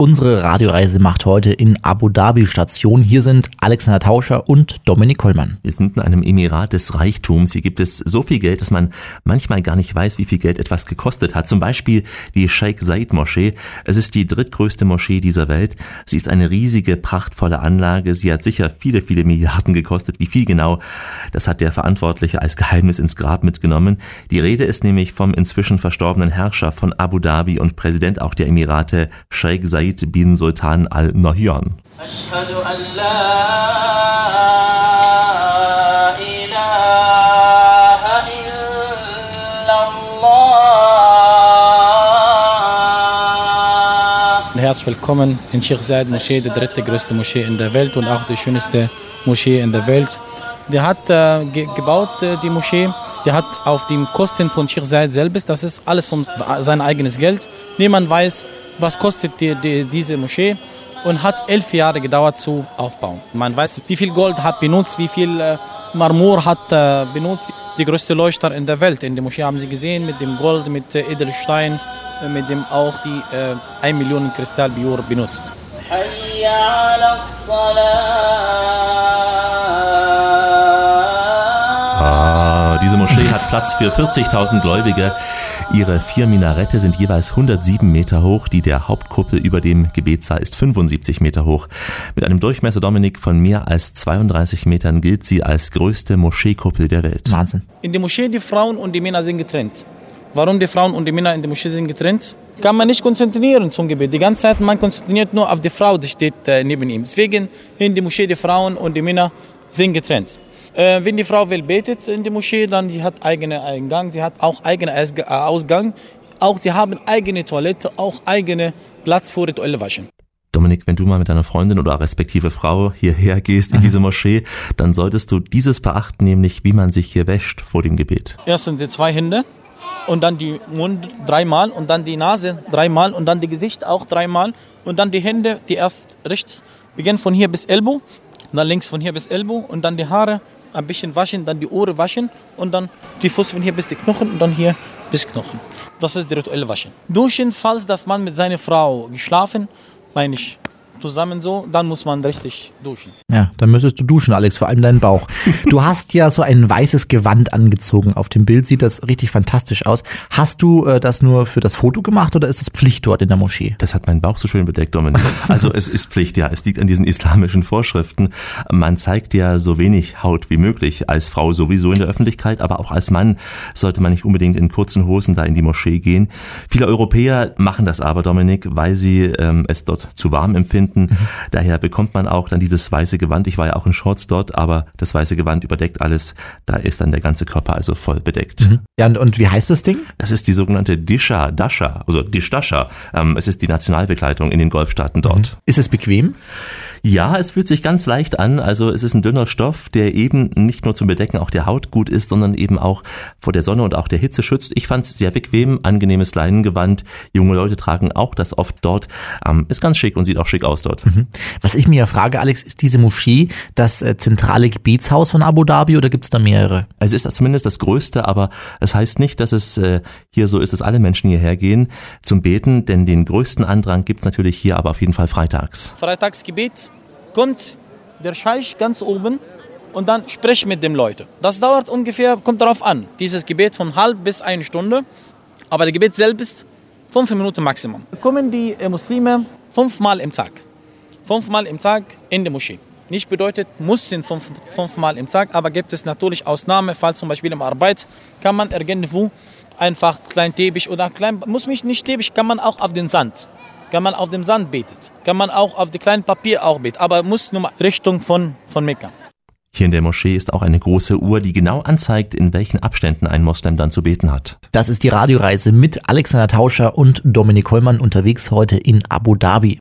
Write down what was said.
Unsere Radioreise macht heute in Abu Dhabi Station. Hier sind Alexander Tauscher und Dominik Kollmann. Wir sind in einem Emirat des Reichtums. Hier gibt es so viel Geld, dass man manchmal gar nicht weiß, wie viel Geld etwas gekostet hat. Zum Beispiel die Sheikh Zayed Moschee. Es ist die drittgrößte Moschee dieser Welt. Sie ist eine riesige, prachtvolle Anlage. Sie hat sicher viele, viele Milliarden gekostet. Wie viel genau, das hat der Verantwortliche als Geheimnis ins Grab mitgenommen. Die Rede ist nämlich vom inzwischen verstorbenen Herrscher von Abu Dhabi und Präsident auch der Emirate, Sheikh Zayed bin Sultan Al Nahyan. Herzlich willkommen in Sheikh Zayed Moschee, die dritte größte Moschee in der Welt und auch die schönste Moschee in der Welt. Der hat gebaut, die Moschee. Der hat auf die Kosten von Sheikh Zayed selbst, das ist alles von sein eigenes Geld. Niemand weiß, was kostet diese Moschee, und hat 11 Jahre gedauert zu aufbauen. Man weiß, wie viel Gold hat benutzt, wie viel Marmor hat benutzt. Die größte Leuchter in der Welt in der Moschee haben Sie gesehen, mit dem Gold, mit Edelstein, mit dem auch die 1 Million Kristallbior benutzt. Diese Moschee hat Platz für 40.000 Gläubige. Ihre 4 Minarette sind jeweils 107 Meter hoch. Die der Hauptkuppel über dem Gebetssaal ist 75 Meter hoch. Mit einem Durchmesser, Dominik, von mehr als 32 Metern gilt sie als größte Moscheekuppel der Welt. Wahnsinn. In der Moschee, die Frauen und die Männer sind getrennt. Warum die Frauen und die Männer in der Moschee sind getrennt? Kann man nicht konzentrieren zum Gebet. Die ganze Zeit, man konzentriert nur auf die Frau, die steht neben ihm. Deswegen in der Moschee, die Frauen und die Männer sind getrennt. Wenn die Frau will betet in der Moschee, dann sie hat eigenen Eingang, sie hat auch eigenen Ausgang. Auch sie haben eigene Toilette, auch eigenen Platz für die Toilettenwaschen. Dominik, wenn du mal mit deiner Freundin oder respektive Frau hierher gehst in diese Moschee, dann solltest du dieses beachten, nämlich wie man sich hier wäscht vor dem Gebet. Erst sind die 2 Hände und dann die Mund 3-mal und dann die Nase 3-mal und dann die Gesicht auch 3-mal und dann die Hände, die erst rechts beginnen von hier bis Ellbogen, dann links von hier bis Ellbogen und dann die Haare ein bisschen waschen, dann die Ohren waschen und dann die Fuß von hier bis die Knochen und dann hier bis Knochen. Das ist die rituelle Waschen. Duschen, falls das Mann mit seiner Frau geschlafen, meine ich, zusammen so, dann muss man richtig duschen. Ja, dann müsstest du duschen, Alex, vor allem deinen Bauch. Du hast ja so ein weißes Gewand angezogen. Auf dem Bild sieht das richtig fantastisch aus. Hast du das nur für das Foto gemacht oder ist es Pflicht dort in der Moschee? Das hat meinen Bauch so schön bedeckt, Dominik. Also es ist Pflicht, ja. Es liegt an diesen islamischen Vorschriften. Man zeigt ja so wenig Haut wie möglich. Als Frau sowieso in der Öffentlichkeit, aber auch als Mann sollte man nicht unbedingt in kurzen Hosen da in die Moschee gehen. Viele Europäer machen das aber, Dominik, weil sie es dort zu warm empfinden. Daher bekommt man auch dann dieses weiße Gewand. Ich war ja auch in Shorts dort, aber das weiße Gewand überdeckt alles. Da ist dann der ganze Körper also voll bedeckt. Ja, und wie heißt das Ding? Das ist die sogenannte Dishdasha. Es ist die Nationalbekleidung in den Golfstaaten dort. Ist es bequem? Ja, es fühlt sich ganz leicht an. Also es ist ein dünner Stoff, der eben nicht nur zum Bedecken auch der Haut gut ist, sondern eben auch vor der Sonne und auch der Hitze schützt. Ich fand es sehr bequem, angenehmes Leinengewand. Junge Leute tragen auch das oft dort. Ist ganz schick und sieht auch schick aus dort. Was ich mir ja frage, Alex, ist diese Moschee das zentrale Gebetshaus von Abu Dhabi oder gibt es da mehrere? Es ist zumindest das größte, aber es heißt nicht, dass es hier so ist, dass alle Menschen hierher gehen zum Beten, denn den größten Andrang gibt es natürlich hier, aber auf jeden Fall freitags. Freitagsgebet kommt der Scheich ganz oben und dann spricht mit den Leuten. Das dauert ungefähr, kommt darauf an, dieses Gebet von halb bis 1 Stunde, aber das Gebet selbst 5 Minuten Maximum. Kommen die Muslime 5-mal im Tag. 5-mal im Tag in die Moschee. Nicht bedeutet, müssen 5-mal im Tag, aber gibt es natürlich Ausnahmen, falls zum Beispiel in Arbeit kann man irgendwo einfach klein Teppich oder muss mich nicht Teppich, kann man auch auf den Sand. Kann man auf dem Sand beten, kann man auch auf dem kleinen Papier auch beten, aber muss nur Richtung von Mekka. Hier in der Moschee ist auch eine große Uhr, die genau anzeigt, in welchen Abständen ein Moslem dann zu beten hat. Das ist die Radioreise mit Alexander Tauscher und Dominik Kollmann unterwegs heute in Abu Dhabi.